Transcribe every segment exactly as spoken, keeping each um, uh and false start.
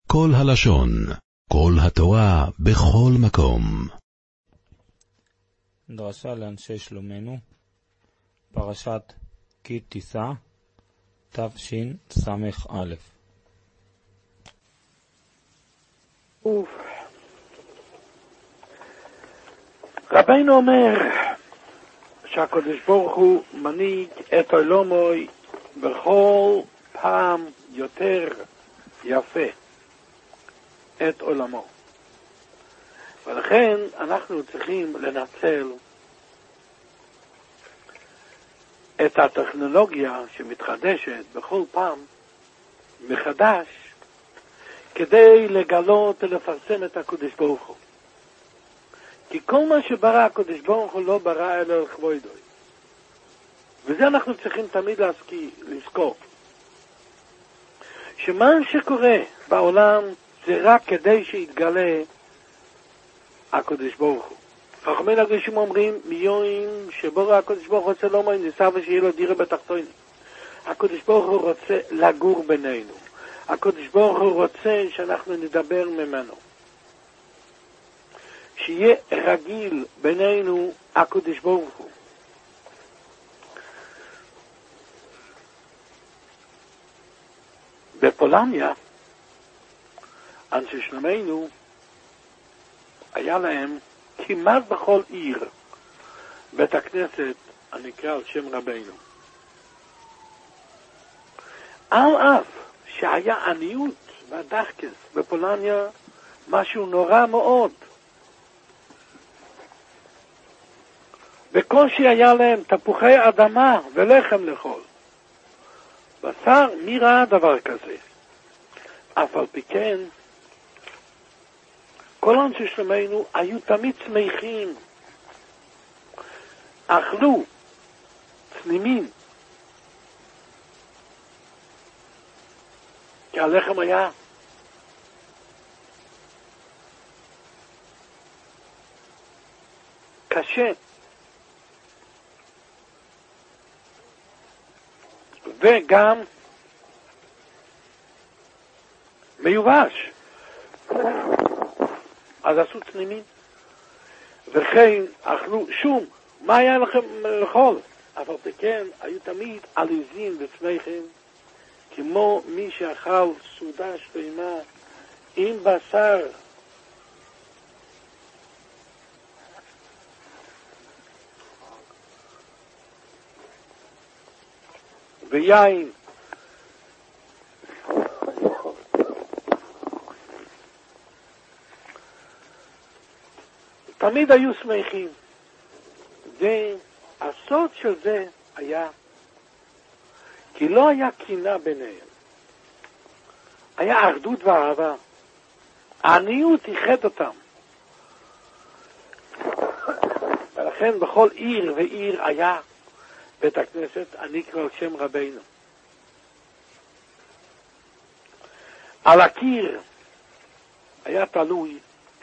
כל הלשון, כל התורה, בכל מקום. דרשה לאנשי שלומנו, פרשת כי תישא, תשס"א. אוף. רבינו אומר שהקדוש ברוך הוא מנהיג את עולמוי בכל פעם יותר יפה את עולמו, ולכן אנחנו צריכים לנצל את הטכנולוגיה שמתחדשת בכל פעם מחדש כדי לגלות ולפרסם את הקדוש ברוך הוא. כי כל מה שברא הקדוש ברוך הוא לא ברא אלא לכבודו, וזה אנחנו צריכים תמיד להזכיר, לזכור שמה שקורה בעולם זה רק כדי שיתגלה הקדוש ברוך הוא. חכמי הקדושים אומרים מיום שבורא הקדוש ברוך הוא רוצה לומר ניסה ושיהיה לו דירה בתחתונים. הקדוש ברוך הוא רוצה לגור בינינו, הקדוש ברוך הוא רוצה שאנחנו נדבר ממנו, שיהיה רגיל בינינו הקדוש ברוך הוא. בפולניה אנשי שלומנו היה להם כמעט בכל עיר בית הכנסת הנקרא על שם רבינו. על אף שהיה עניות והדחקס בפולניה משהו נורא מאוד, בקושי היה להם תפוחי אדמה ולחם לאכול. בשר, מי ראה דבר כזה? אף על פי כן כל אנשי שלומנו היו תמיד שמחים, אכלו צנימים, כי הלחם היה קשה וגם מיובש, אז עשו צנימים. וכן אכלו שום. מה היה לכם לאכול? אבל כן היו תמיד עליזים ושמחים, כמו מי שאכל סעודה שלמה עם בשר ויין. תמיד היו שמחים. והסוד של זה היה כי לא היה קנאה ביניהם, היה אחדות ואהבה. העניות איחד אותם, ולכן בכל עיר ועיר היה בית הכנסת הנקרא על שם רבינו. על הקיר היה תלוי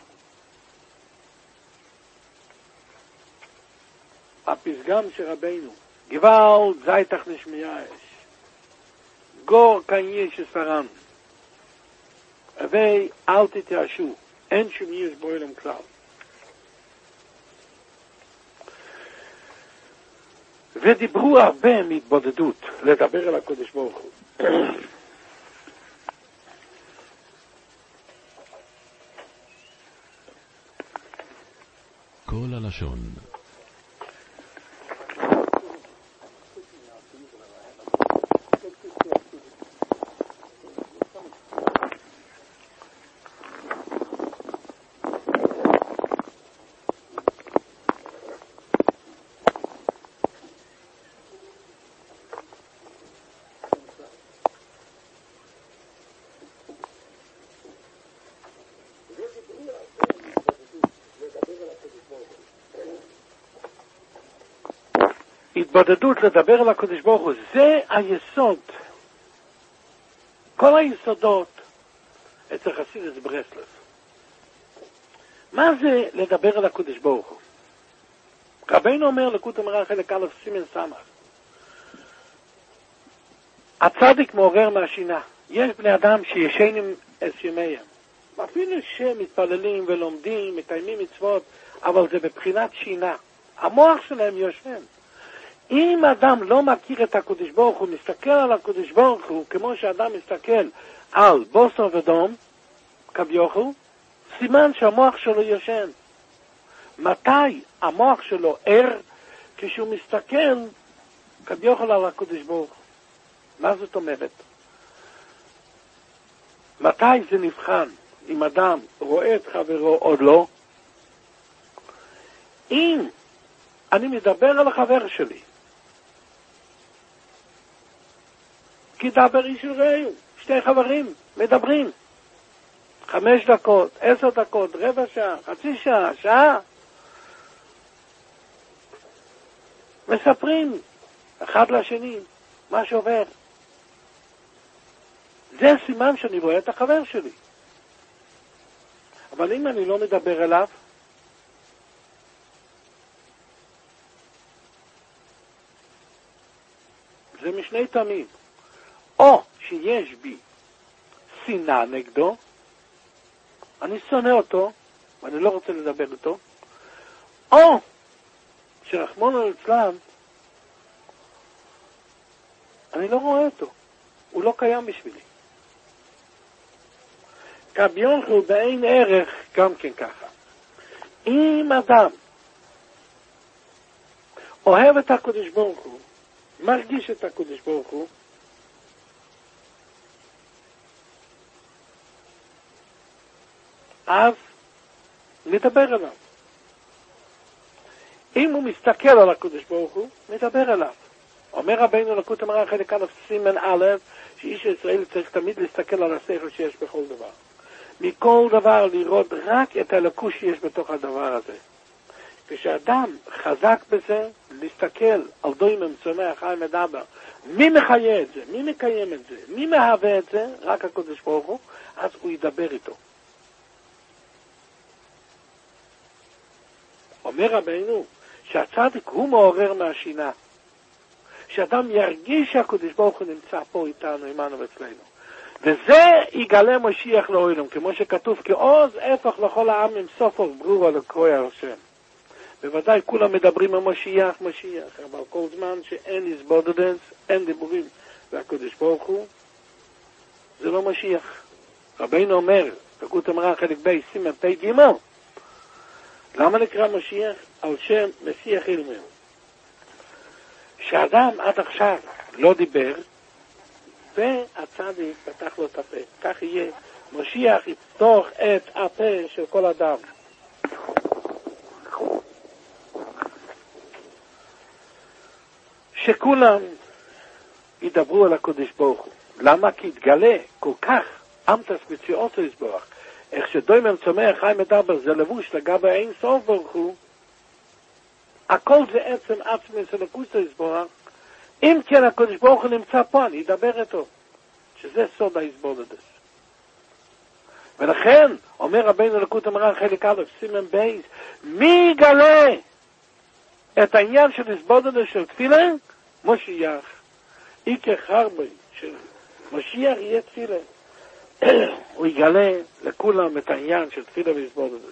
הפסגם של רבינו, גוואלד זייתך נשמייש, גור קניה שסרן, הווי אל תתייאשו, אין שום יש בו אלם כלל. ודיברו הרבה מהתבודדות, לדבר על הקדוש ברוך הוא. כל הלשון. התבודדות, לדבר על הקדוש ברוך הוא, זה היסוד. כל היסודות אצל חסידות ברסלב. מה זה לדבר על הקדוש ברוך הוא? רבינו אומר לקוטי מרן חלק א' סימן סמך, הצדיק מעורר מהשינה. יש בני אדם שישנים את ימיהם. אפילו שמתפללים ולומדים, מקיימים מצוות, אבל זה בבחינת שינה. המוח שלהם יושן. אם אדם לא מכיר את הקדוש ברוך הוא, מסתכל על הקדוש ברוך הוא, כמו שאדם מסתכל על בוסר ודום, כביכול, סימן שהמוח שלו יושן. מתי המוח שלו ער? כשהוא מסתכל כביכול על הקדוש ברוך הוא. מה זאת אומרת? מתי זה נבחן? אם אדם רואה את חברו או לא? אם אני מדבר על החבר שלי, כי דבר איש ורעהו, שתי חברים מדברים, חמש דקות, עשר דקות, רבע שעה, חצי שעה, שעה, מספרים אחד לשני מה שעובר. זה סימן שאני רואה את החבר שלי. אבל אם אני לא מדבר אליו, זה משני טעמים. או שיש בי שנאה נגדו, אני שונא אותו, ואני לא רוצה לדבר איתו, או שרחמנא ליצלן, אני לא רואה אותו, הוא לא קיים בשבילי. כביכול באין ערך גם כן ככה. אם אדם אוהב את הקדוש ברוך הוא, מרגיש את הקדוש ברוך הוא, אז מדבר אליו. אם הוא מסתכל על הקדוש ברוך הוא, מדבר אליו. אומר רבינו לקוטי מוהר"ן חלק א' סימן א', שאיש ישראל צריך תמיד להסתכל על השכל שיש בכל דבר. מכל דבר לראות רק את הלקות שיש בתוך הדבר הזה. כשאדם חזק בזה, להסתכל על דומם צומח חי מדבר, מי מחיה את זה, מי מקיים את זה, מי מהווה את זה, רק הקדוש ברוך הוא, אז הוא ידבר איתו. אומר רבינו שהצדיק הוא מעורר מהשינה, שאדם ירגיש שהקדוש ברוך הוא נמצא פה איתנו, עמנו ואצלנו. וזה יגלה משיח לעולם, כמו שכתוב, כי עוז הפך לכל העם עם סופו ברור על הקרוי השם. בוודאי כולם מדברים על משיח, משיח, אבל כל זמן שאין הסבודדנס, אין דיבורים, והקדוש ברוך הוא, זה לא משיח. רבינו אומר, לקוטי מוהר"ן חלק ב' סימן פ' ג', למה נקרא משיח? על שם משיח אילמר. שאדם עד עכשיו לא דיבר, והצדיק פתח לו את הפה. כך יהיה, משיח יפתוח את הפה של כל אדם. שכולם ידברו על הקדוש ברוך הוא. למה? כי יתגלה כל כך אמתס מציאותו יסברך. איך שדומם צומח חי מדבר, זה לבוש לגבי אין סוף ברוך הוא, הכל זה עצם עצמי של הקודשו יסברך. אם כן הקדוש ברוך הוא נמצא פה, אני אדבר איתו, שזה סוד ההסבודדס. ולכן אומר רבינו לקוטי מוהר"ן חלק א' סימן בייס, מי יגלה את העניין של הסבודדס של תפילה? משיח. איקר חרבי של משיח יהיה תפילה. הוא יגלה לכולם את העניין של תפילה והסבודדס.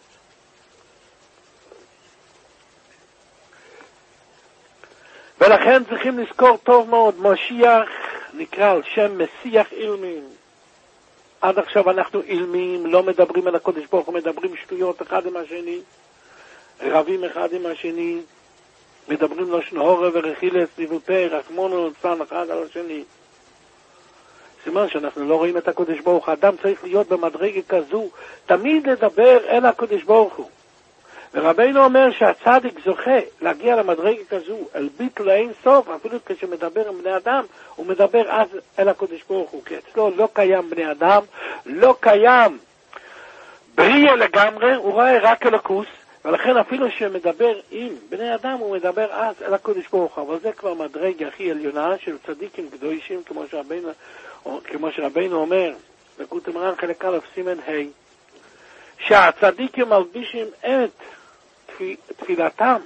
ולכן צריכים לזכור טוב מאוד, משיח נקרא על שם משיח אילמים. עד עכשיו אנחנו אילמים, לא מדברים על הקדוש ברוך הוא, מדברים שטויות אחד עם השני, רבים אחד עם השני, מדברים לשון הורה ורכילס, ניבוטי, רחמנא ליצלן אחד על השני. סימן שאנחנו לא רואים את הקדוש ברוך הוא. האדם צריך להיות במדרגה כזו, תמיד לדבר אל הקדוש ברוך הוא. ורבינו אומר שהצדיק זוכה להגיע למדרגה כזו, אל ביטול אין סוף, אפילו כשמדבר עם בני אדם, הוא מדבר אז אל הקדוש ברוך הוא, כי אצלו לא קיים בני אדם, לא קיים בריאה לגמרי, הוא רואה רק אלוקות, ולכן אפילו שמדבר עם בני אדם, הוא מדבר אז אל הקדוש ברוך הוא, אבל זה כבר מדרגה הכי עליונה של צדיקים קדושים, כמו שרבינו, כמו שרבינו אומר, לקוטי מוהר"ן חלק א' סימן ה', שהצדיקים מלבישים את תפילתם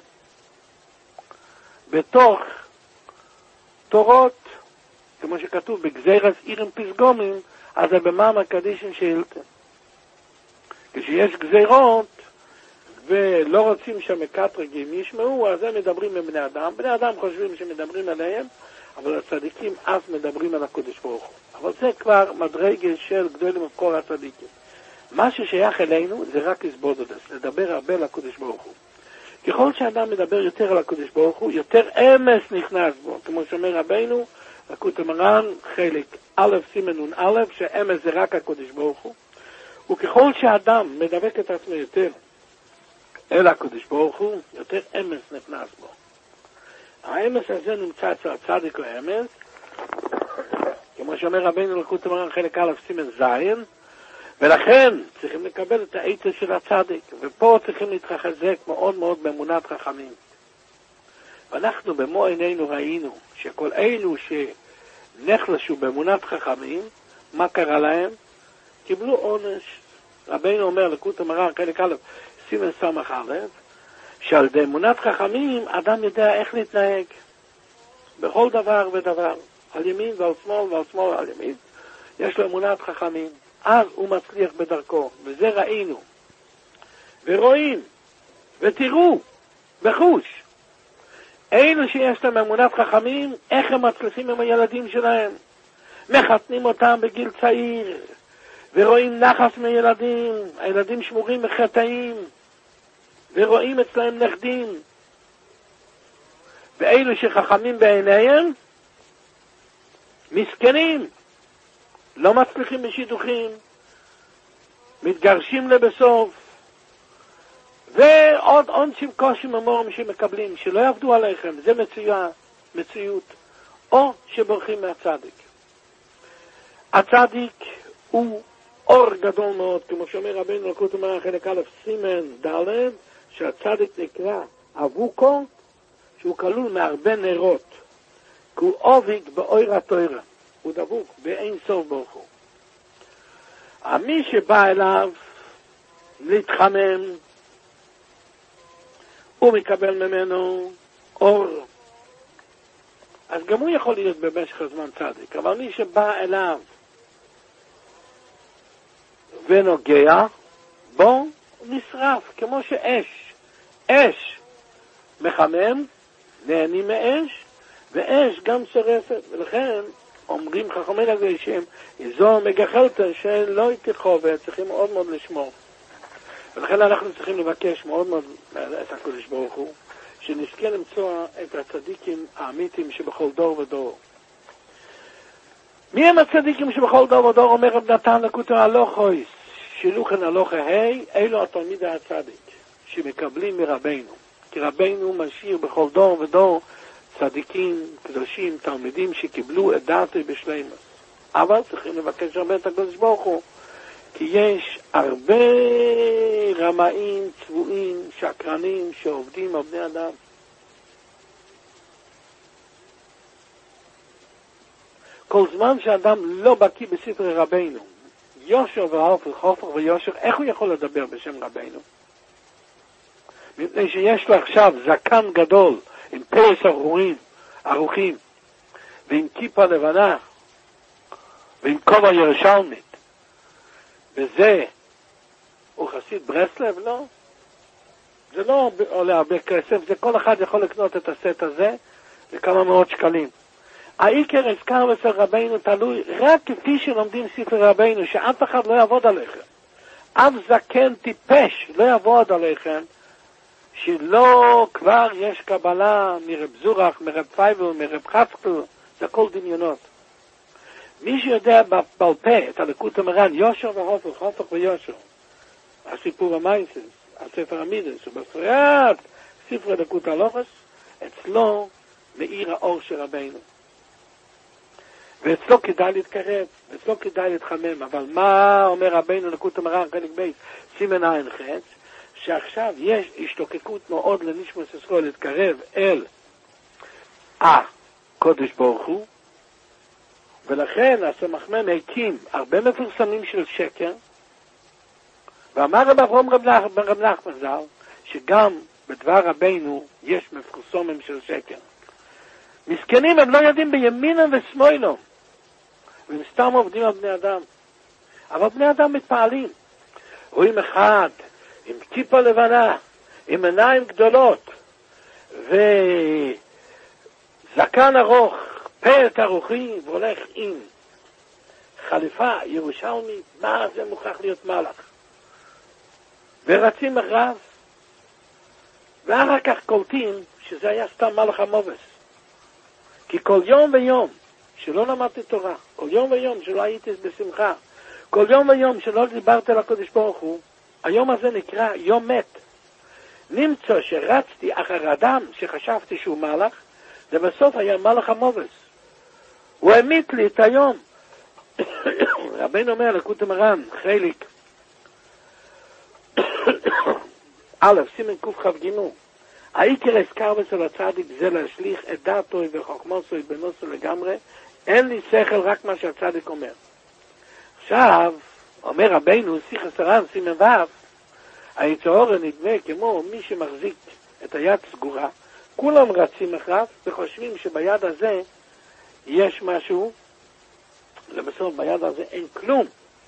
בתוך תורות, כמו שכתוב בגזירת עירים פסגומים, אז זה במאמר קדישין שאילתא. כשיש גזירות, ולא רוצים שהמקטרגים ישמעו, אז הם מדברים עם בני אדם. בני אדם חושבים שמדברים עליהם, אבל הצדיקים אז מדברים על הקודש ברוך הוא. אבל זה כבר מדרגה של גדולים וכל הצדיקים. מה ששייך אלינו זה רק לסבודדס, לדבר הרבה על הקודש ברוך הוא. ככל שאדם מדבר יותר על הקודש ברוך הוא, יותר אמס נכנס בו. כמו שאומר רבינו, לקוטי מרן, חלק א' סימן נון א', שאמס זה רק הקודש ברוך הוא. וככל שאדם מדבק את עצמו יותר אל הקודש ברוך הוא, יותר אמס נכנס בו. האמס הזה נמצא אצל הצדיק לאמס, כמו שאומר רבינו לקוטי מרן, חלק א' סימן זין, ולכן צריכים לקבל את העצה של הצדיק, ופה צריכים להתחזק מאוד מאוד באמונת חכמים. ואנחנו במו עינינו ראינו שכל אלו שנחלשו באמונת חכמים, מה קרה להם? קיבלו עונש. רבינו אומר לקוטי מרן, חלק א' סימן סמך א', שעל ידי אמונת חכמים אדם יודע איך להתנהג בכל דבר ודבר, על ימין ועל שמאל ועל שמאל ועל ימין, יש לו אמונת חכמים. אז הוא מצליח בדרכו, וזה ראינו, ורואים, ותראו, בחוש, אלו שיש להם אמונת חכמים, איך הם מצליחים עם הילדים שלהם, מחתנים אותם בגיל צעיר, ורואים נחס מילדים, הילדים שמורים מחטאים, ורואים אצלהם נכדים, ואלו שחכמים בעיניהם, מסכנים, לא מצליחים בשידוכים, מתגרשים לבסוף, ועוד עונשים קושים אמורים שמקבלים, שלא יעבדו עליכם, זה מצויה, מציאות, או שבורחים מהצדיק. הצדיק הוא אור גדול מאוד, כמו שאומר רבינו לקוטי מרן חלק א' סימן ד', שהצדיק נקרא אבוקו, שהוא כלול מהרבה נרות, כי הוא עובד באור התורה. הוא דבוק באין סוף ברוך הוא. מי שבא אליו להתחמם, הוא מקבל ממנו אור. אז גם הוא יכול להיות במשך הזמן צדיק, אבל מי שבא אליו ונוגע, בו נשרף, כמו שאש. אש מחמם, נהנים מאש, ואש גם שרפת, ולכן אומרים חכמי לזה שהם איזו מגחלת שלא יתיחו וצריכים מאוד מאוד לשמור. ולכן אנחנו צריכים לבקש מאוד מאוד את הקודש ברוך הוא, שנזכה למצוא את הצדיקים האמיתיים שבכל דור ודור. מי הם הצדיקים שבכל דור ודור? אומר רב נתן לקוטי הלוכויס, שילוחן הלוכה היי, אלו התלמיד הצדיק, שמקבלים מרבינו. כי רבינו משאיר בכל דור ודור צדיקים, קדושים, תלמידים שקיבלו את דעתי בשלימות. אבל צריכים לבקש הרבה את הקדוש ברוך הוא, כי יש הרבה רמאים, צבועים, שקרנים, שעובדים על בני אדם. כל זמן שאדם לא בקיא בספרי רבינו, יושר והופך, הופך ויושר, איך הוא יכול לדבר בשם רבינו? מפני שיש לו עכשיו זקן גדול, עם פרס ארוכים, ארוכים, ועם כיפה לבנה, ועם כובע ירושלמית, וזה, הוא חסיד ברסלב? לא. זה לא עולה הרבה כסף, זה כל אחד יכול לקנות את הסט הזה, בכמה מאות שקלים. העיקר הזכר אצל רבינו תלוי רק כפי שלומדים ספרי רבינו, שאף אחד לא יעבוד עליכם. אף זקן טיפש לא יעבוד עליכם, שלא כבר יש קבלה מרב זורח, מרב פייבל, מרב חסקל, זה הכל דמיונות. מי שיודע בעל פה את הליקוטי מרן, יושר והופך, הופך ויושר, הסיפור המייסס, הספר המידס, ובספריית ספרי ליקוטי הלוכס, אצלו מאיר האור של רבינו. ואצלו כדאי להתקרב, ואצלו כדאי להתחמם, אבל מה אומר רבינו ליקוטי מרן, חלק בית, סימן עין חץ, שעכשיו יש השתוקקות מאוד לנשמת ישראל להתקרב אל הקודש ברוך הוא, ולכן הסמ"ם הקים הרבה מפורסמים של שקר, ואמר רב אברהם רב נחמן ז"ל שגם בדבר רבינו יש מפורסמים של שקר. מסכנים, הם לא יודעים בימינה ושמאלה, והם סתם עובדים על בני אדם. אבל בני אדם מתפעלים. רואים אחד עם כיפה לבנה, עם עיניים גדולות, וזקן ארוך, פרק ארוכי, והולך עם חליפה ירושלמית, מה זה מוכרח להיות מלאך. ורצים אחריו, ואחר כך קולטים שזה היה סתם מלאך המובס. כי כל יום ויום שלא למדתי תורה, כל יום ויום שלא הייתי בשמחה, כל יום ויום שלא דיברתי לקדוש ברוך הוא, היום הזה נקרא יום מת. נמצא שרצתי אחר אדם שחשבתי שהוא מלאך, ובסוף היה מלאך המובס. הוא העמיד לי את היום. רבינו אומר לקוטי מרן, חלק א', סימן קכ"ג, העיקר הזכר אצל הצדיק זה להשליך את דעתו וחוכמתו בנוסו לגמרי, אין לי שכל רק מה שהצדיק אומר. עכשיו, אומר רבינו, שיחס הר"ן, סימן ו', היצר אור נדמה כמו מי שמחזיק את היד סגורה, כולם רצים אחריו וחושבים שביד הזה יש משהו, לבסוף ביד הזה אין כלום.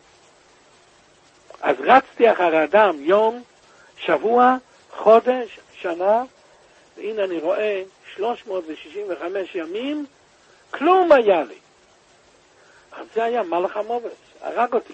אז רצתי אחר האדם יום, שבוע, חודש, שנה, והנה אני רואה שלוש מאות שישים וחמש ימים, כלום היה לי. אז זה היה מלאך המובס, הרג אותי.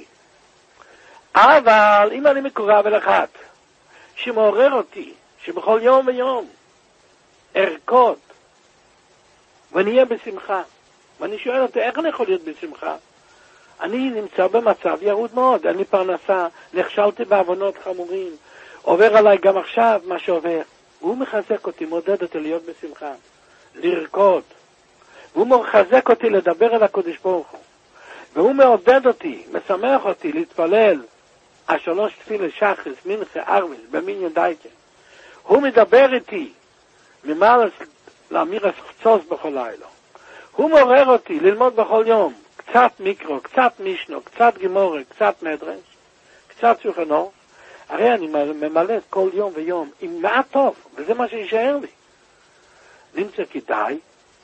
אבל אם אני מקורב אל אחד, שמעורר אותי, שבכל יום ויום ארקוד, ואני אהיה בשמחה, ואני שואל אותי, איך אני יכול להיות בשמחה? אני נמצא במצב ירוד מאוד, אין לי פרנסה, נכשלתי בעוונות חמורים, עובר עליי גם עכשיו מה שעובר. והוא מחזק אותי, מודד אותי להיות בשמחה, לרקוד. והוא מחזק אותי לדבר אל הקדוש ברוך הוא. והוא מעודד אותי, משמח אותי להתפלל, השלוש תפילה שחרס, מנחה, ערבס, במניין דייקה. הוא מדבר איתי, ממעל לאמיר הסחצוס בכל לילה. הוא מעורר אותי ללמוד בכל יום, קצת מיקרו, קצת מישנו, קצת גימורה, קצת מדרש, קצת שולחן אור. הרי אני ממלא כל יום ויום עם מעט טוב, וזה מה שישאר לי. נמצא כדאי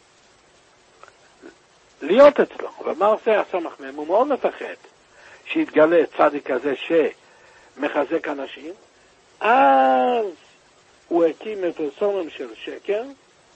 להיות אצלו. ומה עושה הסמך מהם? הוא מאוד מפחד שיתגלה צדיק כזה שמחזק אנשים. אז הוא הקים את הסומם של שקר,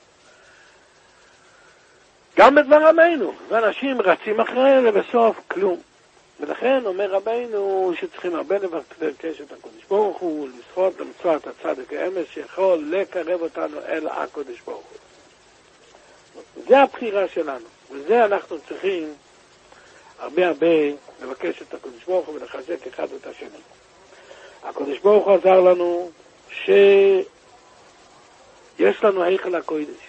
גם בדבר רבינו, ואנשים רצים אחריהם לבסוף כלום. ולכן אומר רבינו שצריכים הרבה לבקש את הקדוש ברוך הוא, לזכות למצוות הצדיק האמס שיכול לקרב אותנו אל הקדוש ברוך הוא. זה הבחירה שלנו, וזה אנחנו צריכים הרבה הרבה לבקש את הקדוש ברוך הוא ולחזק אחד את השני. הקדוש ברוך הוא עזר לנו שיש לנו היכל הקודש.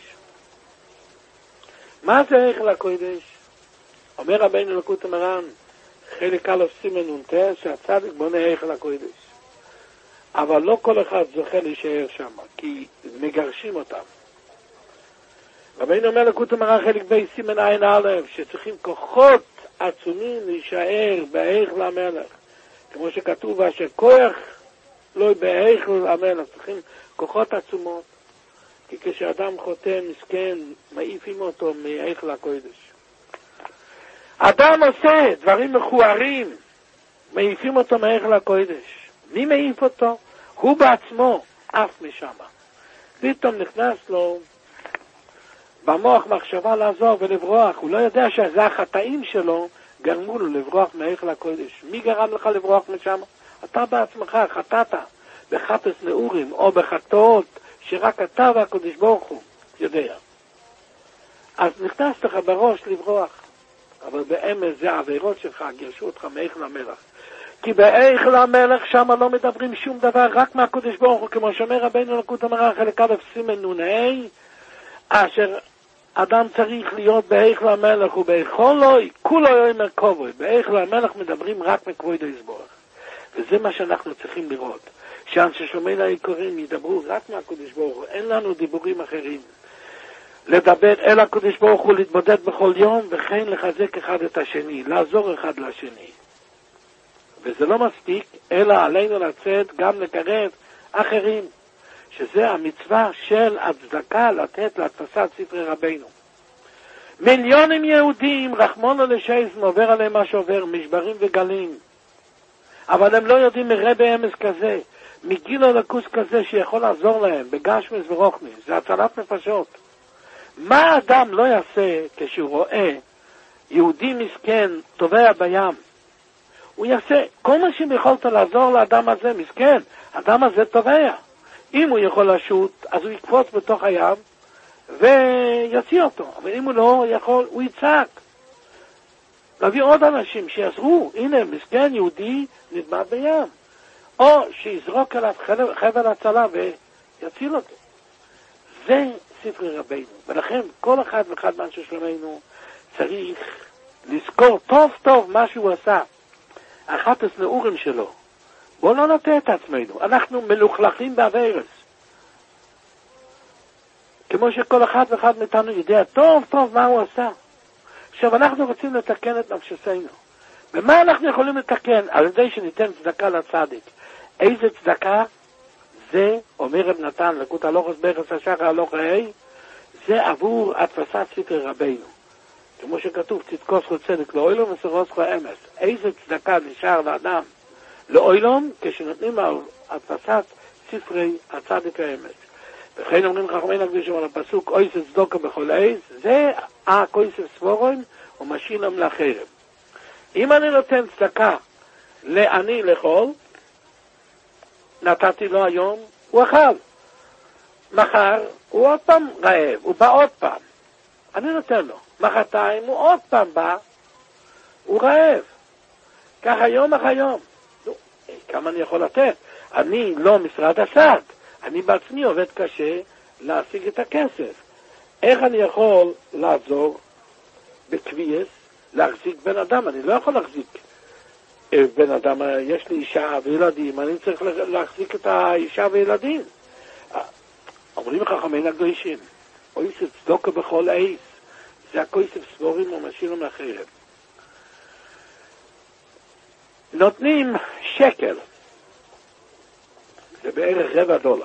מה זה היכל הקודש? אומר רבינו לקוטי מרן, חלק א' סימן נ"ט, שהצדיק בונה היכל הקודש. אבל לא כל אחד זוכה להישאר שם, כי מגרשים אותם. רבינו אומר לקוטי מרן חלק ב' סימן עין א', שצריכים כוחות עצומים להישאר בהיכל המלך. כמו שכתוב, אשר כוח לא בהיכל המלך, צריכים כוחות עצומות. כי כשאדם חוטא מסכן, מעיפים אותו מהיכל הקודש. אדם עושה דברים מכוערים, מעיפים אותו מהיכל הקודש. מי מעיף אותו? הוא בעצמו, אף משם. פתאום נכנס לו במוח מחשבה לעזור ולברוח. הוא לא יודע שזה החטאים שלו גרמו לו לברוח מהיכל הקודש. מי גרם לך לברוח משם? אתה בעצמך חטאת בחטאת נעורים או בחטאות שרק אתה והקדוש ברוך הוא יודע. אז נכנס לך בראש לברוח. אבל באמת זה העבירות שלך, גירשו אותך מהיכל המלך. כי בהיכל המלך שם לא מדברים שום דבר, רק מהקדוש ברוך הוא, כמו שאומר רבינו לקוטי מרן חלק א' סימן נ"ה, אשר אדם צריך להיות בהיכל המלך ובכל לוי, כולו יאמר כבוד. בהיכל המלך מדברים רק מכבוד יתברך. וזה מה שאנחנו צריכים לראות. שאנשי שומעים היקרים ידברו רק מהקדוש ברוך הוא, אין לנו דיבורים אחרים. לדבר אל הקדוש ברוך הוא, להתמודד בכל יום, וכן לחזק אחד את השני, לעזור אחד לשני. וזה לא מספיק, אלא עלינו לצאת גם לקרב אחרים, שזה המצווה של הצדקה לתת להדפסת ספרי רבינו. מיליונים יהודים, רחמונו לשייזן, עובר עליהם מה שעובר, משברים וגלים. אבל הם לא יודעים מרבי אמס כזה, מגיל הלקוס כזה שיכול לעזור להם, בגשמס ורוחניס, זה הצלת נפשות. מה האדם לא יעשה כשהוא רואה יהודי מסכן טובע בים? הוא יעשה כל מה שיכולת לעזור לאדם הזה, מסכן, האדם הזה טובע. אם הוא יכול לשוט, אז הוא יקפוץ בתוך הים ויוציא אותו. אבל אם הוא לא יכול, הוא יצעק. להביא עוד אנשים שיעזרו, הנה, מסכן יהודי נדמה בים. או שיזרוק עליו חבל, חבל הצלה ויציל אותו. זה ספרי רבינו. ולכן כל אחד ואחד מאנשי שלומנו צריך לזכור טוב טוב מה שהוא עשה. אחת הסנאורים שלו. בואו לא נטעה את עצמנו. אנחנו מלוכלכים בעברס. כמו שכל אחד ואחד מאיתנו יודע טוב טוב מה הוא עשה. עכשיו אנחנו רוצים לתקן את נפשנו. ומה אנחנו יכולים לתקן? על ידי שניתן צדקה לצדיק. איזה צדקה? זה, אומר רב נתן, לקות הלוכס ברכס השחר הלוך ההי, זה עבור התפסת ספרי רבינו. כמו שכתוב, צדקוס צדק לאוילום וסירוס אמס. איזה צדקה נשאר לאדם לאוילום כשנותנים על התפסת ספרי הצדיק האמס. וכן אומרים חכמינו הקדושים על הפסוק אויס צדוקה בכל עז, זה הכויסף סבורון ומשילם לחרם. אם אני נותן צדקה לעני לאכול, נתתי לו היום, הוא אכל. מחר הוא עוד פעם רעב, הוא בא עוד פעם. אני נותן לו. מחרתיים הוא עוד פעם בא, הוא רעב. ככה יום אחר יום. נו, כמה אני יכול לתת? אני לא משרד הסעד. אני בעצמי עובד קשה להשיג את הכסף. איך אני יכול לעזור בקביעס להחזיק בן אדם? אני לא יכול להחזיק בן אדם, יש לי אישה וילדים, אני צריך להחזיק את האישה וילדים. אומרים חכמינו הקדושים, אוי צדוקה בכל עז, זה הכויסף סבורים ומשילם לחרם. נותנים שקל, זה בערך רבע דולר.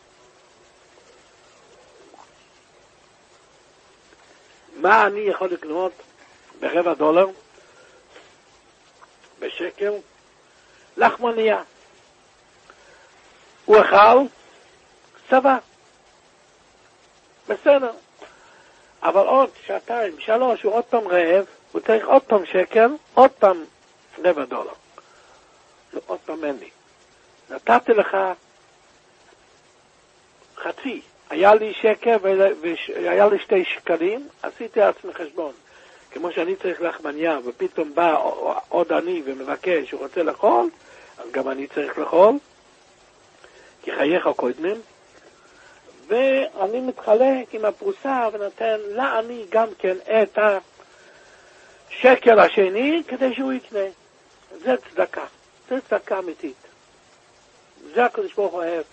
מה אני יכול לקנות ברבע דולר? בשקל? לחמניה. הוא אכל, צבא. בסדר. אבל עוד שעתיים, שלוש, הוא עוד פעם רעב, הוא צריך עוד פעם שקל, עוד פעם רבע דולר. לא, עוד פעם אין לי. נתתי לך חצי. היה לי שקל והיה לי שתי שקלים, עשיתי עצמי חשבון. כמו שאני צריך לחמניה, ופתאום בא עוד אני ומבקש, הוא רוצה לאכול, אז גם אני צריך לאכול, כי חייך קודמים, ואני מתחלק עם הפרוסה ונותן לעני גם כן את השקל השני, כדי שהוא יקנה. זה צדקה, זה צדקה אמיתית. זה הקדוש ברוך הוא אוהב.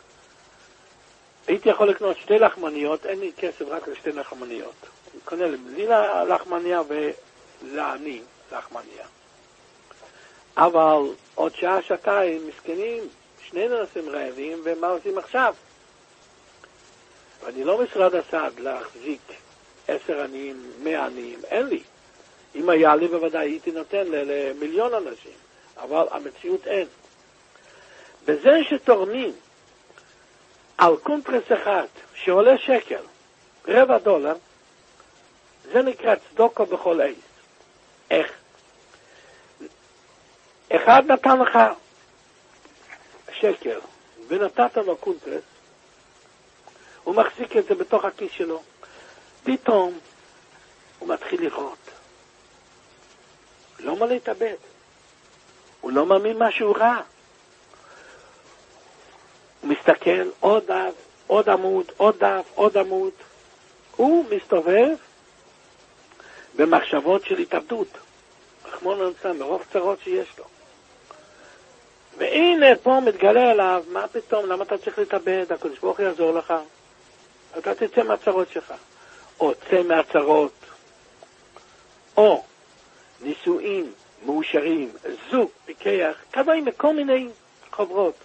הייתי יכול לקנות שתי לחמניות, אין לי כסף רק לשתי לחמניות. אני קונה לי לחמניה ולעני לחמניה. אבל עוד שעה, שעתיים, מסכנים, שני ננסים רעבים, ומה עושים עכשיו? ואני לא משרד הסעד להחזיק עשר עניים, מאה עניים, אין לי. אם היה לי בוודאי הייתי נותן למיליון אנשים, אבל המציאות אין. בזה שתורמים על קונטרס אחד שעולה שקל, רבע דולר, זה נקרא צדוקה בכל עז. איך? אחד נתן לך שקל ונתת לו קונטרס, הוא מחזיק את זה בתוך הכיס שלו. פתאום הוא מתחיל לראות. לא מה להתאבד. הוא לא מאמין משהו רע. הוא מסתכל עוד דף, עוד עמוד, עוד דף, עוד עמוד. הוא מסתובב במחשבות של התאבדות. רחמנא ליצלן, ברוב צרות שיש לו. והנה פה מתגלה אליו, מה פתאום, למה אתה צריך להתאבד? הקדוש ברוך הוא יעזור לך. אתה תצא מהצרות שלך. או צא מהצרות. או נישואים מאושרים, זוג, פיקח, כדאי מכל מיני חברות.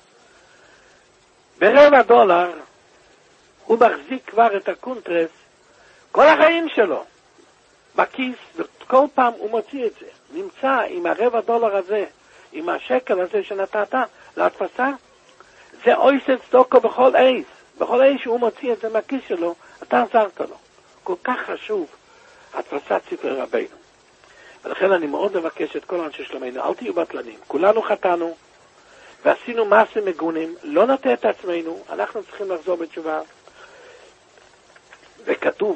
ברבע דולר הוא מחזיק כבר את הקונטרס כל החיים שלו בכיס, וכל פעם הוא מוציא את זה. נמצא עם הרבע דולר הזה עם השקל הזה שנתת להתפסה, זה אויסת צדוקו בכל עז. בכל עז שהוא מוציא את זה מהכיס שלו, אתה עזרת לו. כל כך חשוב, התפסת ספרי רבינו. ולכן אני מאוד מבקש את כל אנשי שלומנו, אל תהיו בטלנים. כולנו חטאנו, ועשינו מעשים מגונים, לא נטה את עצמנו, אנחנו צריכים לחזור בתשובה. וכתוב,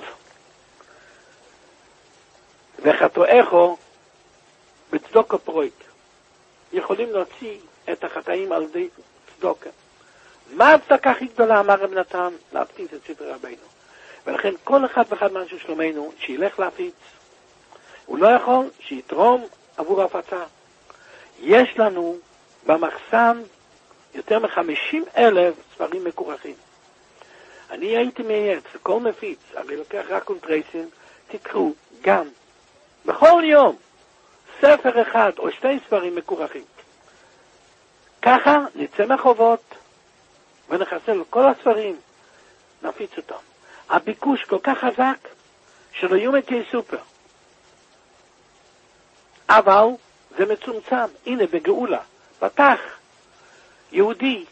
וחטואיכו בצדוקה פרויט. יכולים להוציא את החטאים על ידי צדוקה. מה הצדקה הכי גדולה, אמר רב נתן? להפיץ את ספרי רבינו. ולכן כל אחד ואחד מאנשי שלומנו שילך להפיץ. הוא לא יכול שיתרום עבור הפצה. יש לנו במחסן יותר מחמישים אלף ספרים מקורחים. אני הייתי מייעץ, כל מפיץ, אני לוקח רק קונטרייסים, תקראו גם, בכל יום, ספר אחד או שתי ספרים מקורחים. ככה נצא מהחובות ונחסל כל הספרים, נפיץ אותם. הביקוש כל כך חזק שלא יהיו מתי סופר. אבל זה מצומצם. הנה בגאולה, פתח יהודי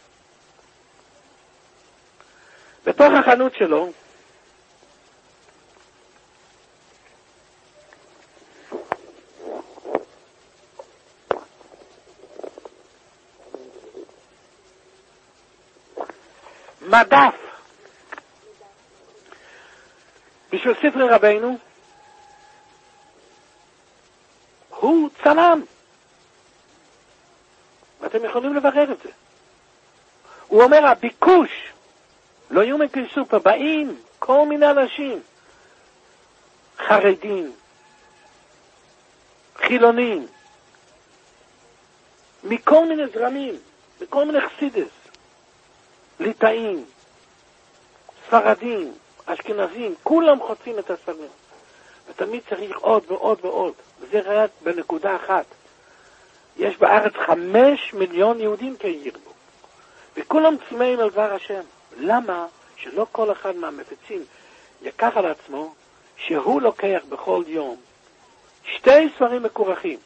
בתוך החנות שלו, מדף בשביל ספרי רבינו. הוא צלם, ואתם יכולים לברר את זה. הוא אומר, הביקוש לא יהיו מקסופה, באים כל מיני אנשים, חרדים, חילונים, מכל מיני זרמים, מכל מיני חסידס, ליטאים, ספרדים, אשכנזים, כולם חוצים את הספרים. ותמיד צריך עוד ועוד ועוד. וזה רק בנקודה אחת. יש בארץ חמש מיליון יהודים כירבו. וכולם צמאים על דבר השם. למה שלא כל אחד מהמפיצים יקח על עצמו שהוא לוקח בכל יום שתי ספרים מקורחים.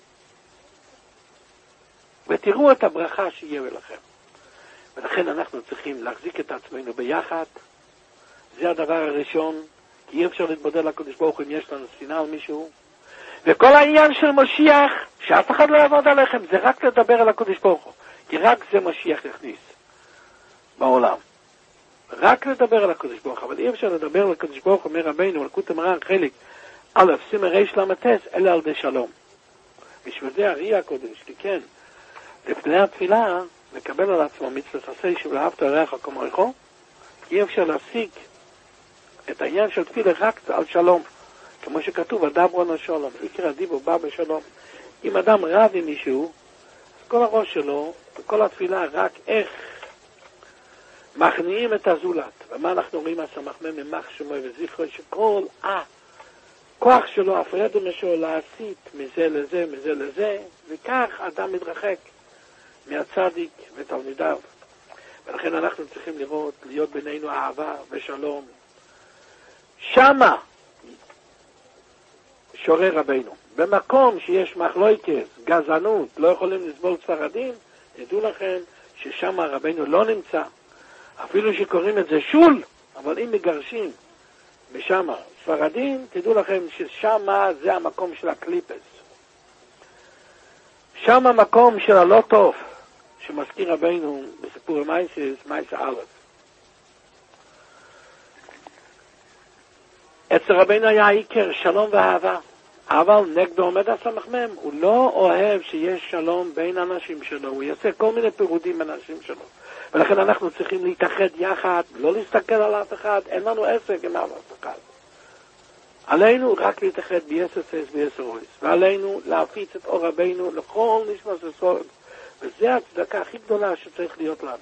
ותראו את הברכה שיהיה לכם. ולכן אנחנו צריכים להחזיק את עצמנו ביחד. זה הדבר הראשון. כי אי אפשר להתבודד לקדוש ברוך הוא אם יש לנו שנאה על מישהו. וכל העניין של משיח, שאף אחד לא יעבוד עליכם, זה רק לדבר על הקדוש ברוך הוא. כי רק זה משיח יכניס בעולם. רק לדבר על הקדוש ברוך הוא. אבל אי אפשר לדבר על הקדוש ברוך הוא, אומר רבינו, לקוטי מרן חלק א', סימן ריש למטס, אלא על די שלום. בשביל זה הראי הקודש, כי כן, לפני התפילה, מקבל על עצמו מצוות עשה שוב לאהבת לרעך כמוך, אי אפשר להשיג את העניין של תפילה רק על שלום. כמו שכתוב, הדברו על שלום. עיקר הדיבור בא בשלום. אם אדם רב עם מישהו, אז כל הראש שלו, וכל התפילה רק איך מכניעים את הזולת. ומה אנחנו רואים הסמ"ם ממח שמוי וזכרו, שכל הכוח שלו, הפרדו משהו להסיט מזה לזה, מזה לזה, וכך אדם מתרחק מהצדיק ותלמידיו. ולכן אנחנו צריכים לראות, להיות בינינו אהבה ושלום. שמה שורר רבינו. במקום שיש מחלוקת, גזענות, לא יכולים לסבול ספרדים, תדעו לכם ששמה רבינו לא נמצא. אפילו שקוראים את זה שול, אבל אם מגרשים בשמה ספרדים, תדעו לכם ששמה זה המקום של הקליפס. שמה מקום של הלא טוב, שמזכיר רבינו בסיפור מייסס, מייס א'. אצל רבינו היה עיקר שלום ואהבה, אבל נגדו עומד הסמ"ם, הוא לא אוהב שיש שלום בין אנשים שלו, הוא יעשה כל מיני פירודים בין אנשים שלו. ולכן אנחנו צריכים להתאחד יחד, לא להסתכל על אף אחד, אין לנו עסק עם אף אחד. עלינו רק להתאחד ב-אס-אס-אס ב-אס-אס, ועלינו להפיץ את אור רבינו לכל נשמת ישראל, וזה הצדקה הכי גדולה שצריך להיות לנו.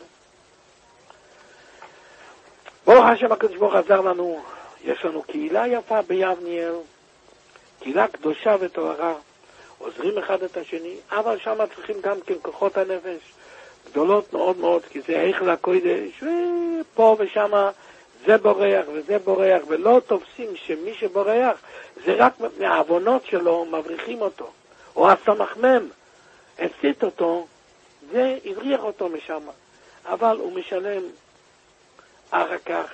ברוך השם הקדוש ברוך הוא עזר לנו, יש לנו קהילה יפה ביבניאל, קהילה קדושה וטהרה, עוזרים אחד את השני, אבל שם צריכים גם כן כוחות הנפש גדולות מאוד מאוד, כי זה היכל הקודש, פה ושם זה בורח וזה בורח, ולא תופסים שמי שבורח זה רק מהעוונות שלו מבריחים אותו, או הסמ"ם הסית אותו, זה הבריח אותו משם. אבל הוא משלם אחר כך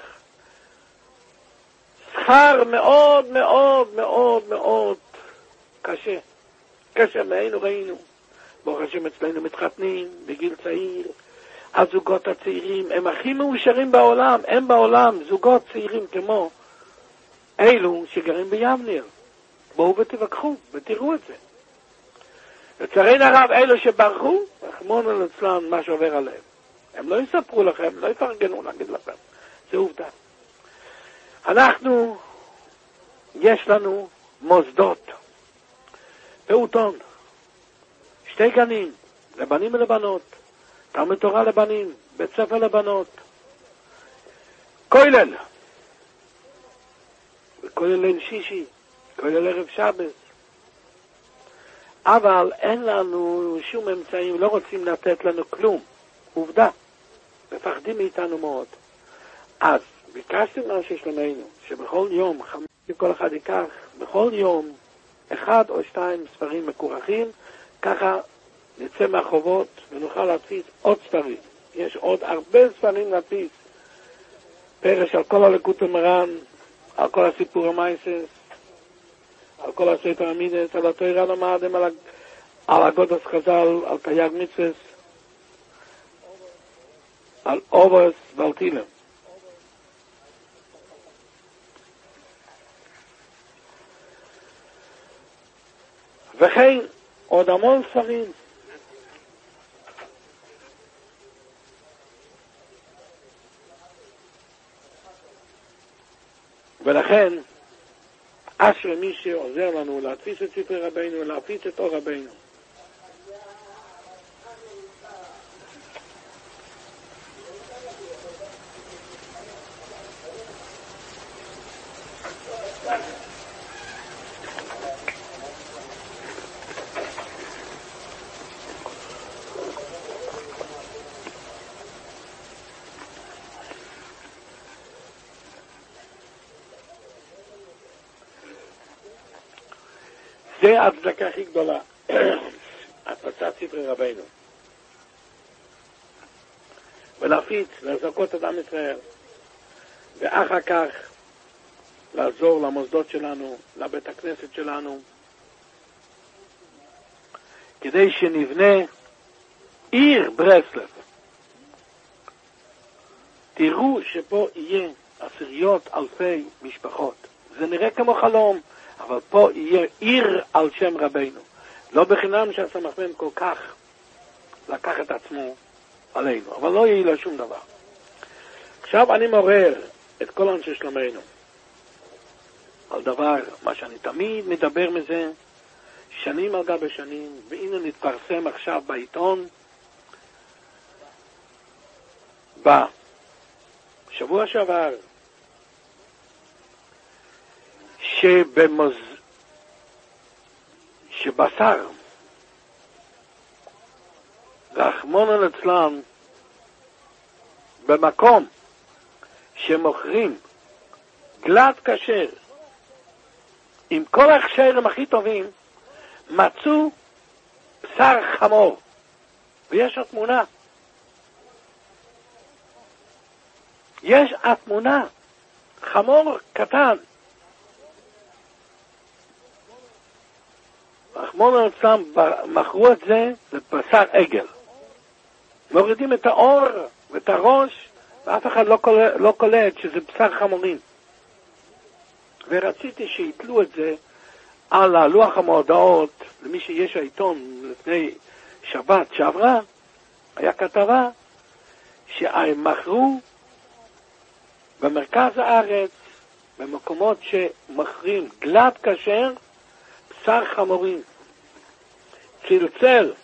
שכר מאוד מאוד מאוד מאוד קשה. קשה מהיינו ראינו. ברוך השם אצלנו מתחתנים בגיל צעיר. הזוגות הצעירים הם הכי מאושרים בעולם. הם בעולם זוגות צעירים כמו אלו שגרים ביבנר. בואו ותבקחו ותראו את זה. לצערנו הרב, אלו שברחו, רחמנא ליצלן מה שעובר עליהם. הם לא יספרו לכם, לא יפרגנו להגיד לכם. זה עובדה. אנחנו, יש לנו מוסדות, פעוטון, שתי גנים, לבנים ולבנות, תלמוד תורה לבנים, בית ספר לבנות, כולל, כולל ליל שישי, כולל ערב שבת, אבל אין לנו שום אמצעים, לא רוצים לתת לנו כלום, עובדה, מפחדים מאיתנו מאוד. אז ביקשתי מהשש שלמנו, שבכל יום, כל אחד ייקח, בכל יום, אחד או שתיים ספרים מקורחים, ככה נצא מהחובות ונוכל להפיץ עוד ספרים. יש עוד הרבה ספרים להפיץ. פרש על כל הליקוטי מרן, על כל הסיפור המייסס, על כל הספר המידס, על התורה למדתם, על, על אגודות חז"ל, על תייג מצווה, על אובס ועל תילם. וכן עוד המון ספרים. ולכן אשרי מי שעוזר לנו להפיץ את ספרי רבינו ולהפיץ את אור רבינו. זה הצדקה הכי גדולה, הפצת ספרי רבינו. ולהפיץ, להזכות את עם ישראל, ואחר כך לעזור למוסדות שלנו, לבית הכנסת שלנו, כדי שנבנה עיר ברסלב. תראו שפה יהיה עשיריות אלפי משפחות. זה נראה כמו חלום. אבל פה יהיה עיר על שם רבינו. לא בחינם שהסמ"ך כל כך לקח את עצמו עלינו, אבל לא יהיה לו שום דבר. עכשיו אני מעורר את כל אנשי שלומנו על דבר, מה שאני תמיד מדבר מזה, שנים על גבי שנים, והנה נתפרסם עכשיו בעיתון, בשבוע שעבר, שבמוז... שבשר רחמנא ליצלן במקום שמוכרים גלת כשר עם כל ההכשרים הכי טובים, מצאו בשר חמור, ויש התמונה, יש התמונה, חמור קטן. רחמנא ליצלן מכרו את זה לבשר עגל. מורידים את האור ואת הראש, ואף אחד לא קולט, לא קולט שזה בשר חמורים. ורציתי שיתלו את זה על הלוח המודעות, למי שיש העיתון לפני שבת שעברה, היה כתבה שהם מכרו במרכז הארץ, במקומות שמכרים גלת כשר, בשר חמורים. צלצל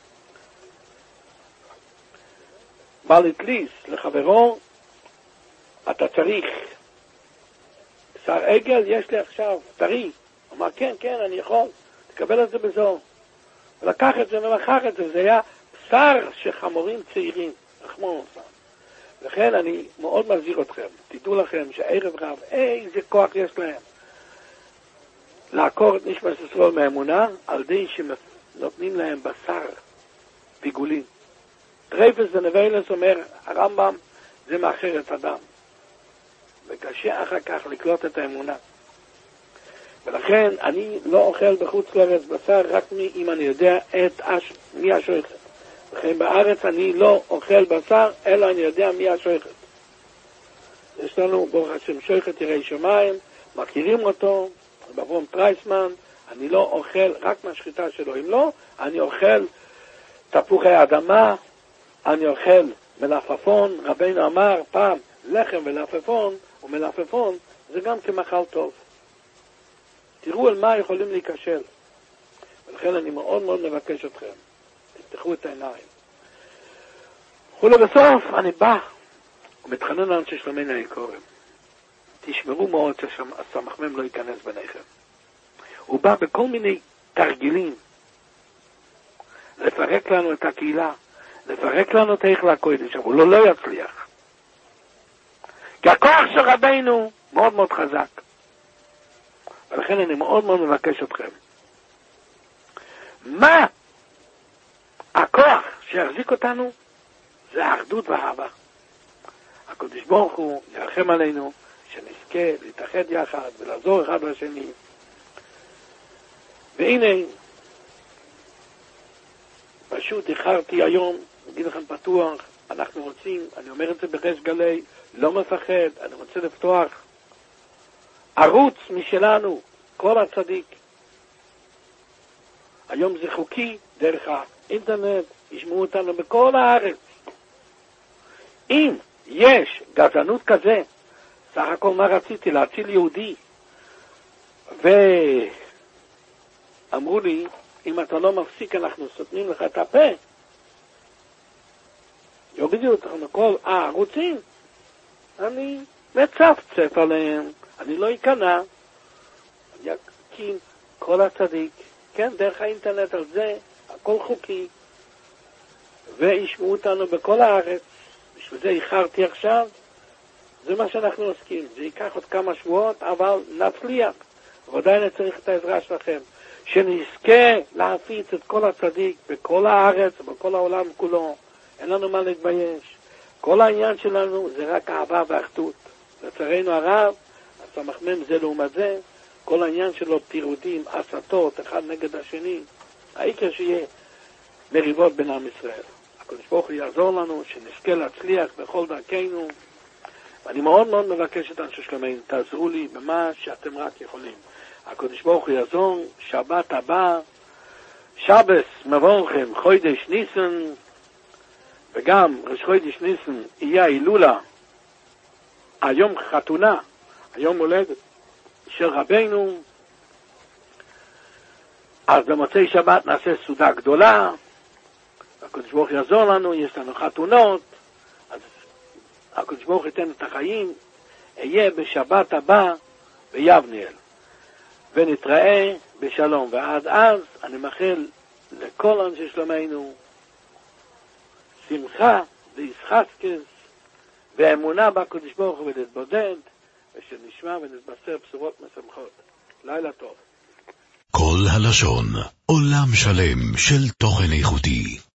בעל התליס לחברו, אתה צריך בשר עגל, יש לי עכשיו טרי. אמר כן, כן, אני יכול, תקבל את זה בזול. ולקח את זה ומחר את זה, זה היה בשר שחמורים צעירים, רחמנא ליצלן. לכן אני מאוד מזהיר אתכם, תדעו לכם שהערב רב, איזה כוח יש להם לעקור את נשמת ישראל מהאמונה, על די שנותנים להם בשר פיגולים. טרייפס ונבלס אומר, הרמב"ם זה מאחר את אדם. וקשה אחר כך לקלוט את האמונה. ולכן אני לא אוכל בחוץ לארץ בשר רק מי, אם אני יודע את אש, מי השוחט. לכן בארץ אני לא אוכל בשר, אלא אני יודע מי השוחט. יש לנו ברוך השם שוחט יראי שמיים, מכירים אותו, ברום טרייסמן, אני לא אוכל רק מהשחיטה שלו. אם לא, אני אוכל תפוחי אדמה, אני אוכל מלפפון. רבינו אמר פעם, לחם ולפפון, ומלפפון זה גם כמאכל טוב. תראו על מה יכולים להיכשל. ולכן אני מאוד מאוד מבקש אתכם, תפתחו את העיניים. ולבסוף אני בא ומתחנן לאנשי שלומנו היקרים, תשמרו מאוד שהסמ"ם לא ייכנס ביניכם. הוא בא בכל מיני תרגילים לפרק לנו את הקהילה, לפרק לנו את היכל הקודש, אבל הוא לא, לא יצליח. כי הכוח של רבינו מאוד מאוד חזק. ולכן אני מאוד מאוד מבקש אתכם. מה הכוח שיחזיק אותנו? זה האחדות והאהבה. הקדוש ברוך הוא ירחם עלינו, שנזכה להתאחד יחד ולעזור אחד לשני. והנה, פשוט איחרתי היום, אגיד לכם פתוח, אנחנו רוצים, אני אומר את זה בריש גלי, לא מפחד, אני רוצה לפתוח ערוץ משלנו, כל הצדיק. היום זה חוקי, דרך האינטרנט, ישמעו אותנו בכל הארץ. אם יש גזענות כזה, סך הכל מה רציתי? להציל יהודי. ואמרו לי, אם אתה לא מפסיק, אנחנו סותמים לך את הפה. יורידו אותנו כל הערוצים. אני מצפצף עליהם, אני לא אכנע. אני אקים כל הצדיק, כן, דרך האינטרנט על זה, הכל חוקי. וישמעו אותנו בכל הארץ. בשביל זה איחרתי עכשיו. זה מה שאנחנו עוסקים. זה ייקח עוד כמה שבועות, אבל נצליח. ועדיין צריך את העזרה שלכם. שנזכה להפיץ את כל הצדיק בכל הארץ, בכל העולם כולו. אין לנו מה להתבייש. כל העניין שלנו זה רק אהבה ואחדות. לצערנו הרב, הסמ"ם זה לעומת זה, כל העניין שלו פירודים, הסתות, אחד נגד השני. העיקר שיהיה מריבות בין עם ישראל. הקדוש ברוך הוא יעזור לנו, שנזכה להצליח בכל דרכנו. ואני מאוד מאוד מבקש את אנשי שלומנו, תעזרו לי במה שאתם רק יכולים. הקדוש ברוך הוא יעזור, שבת הבא, שבס מבורכם, חודש ניסן, וגם ראש חודש ניסן יהיה הילולה, היום חתונה, היום הולדת של רבינו. אז במוצאי שבת נעשה סעודה גדולה, הקדוש ברוך יעזור לנו, יש לנו חתונות, אז הקדוש ברוך ייתן את החיים, אהיה בשבת הבא ביבניאל, ונתראה בשלום. ועד אז אני מאחל לכל אנשי שלומנו שמחה וישחקס ואמונה בקדוש ברוך הוא, ולהתבודד ושנשמע ונתבשר בשורות משמחות. לילה טוב. כל הלשון, עולם שלם של תוכן איכותי.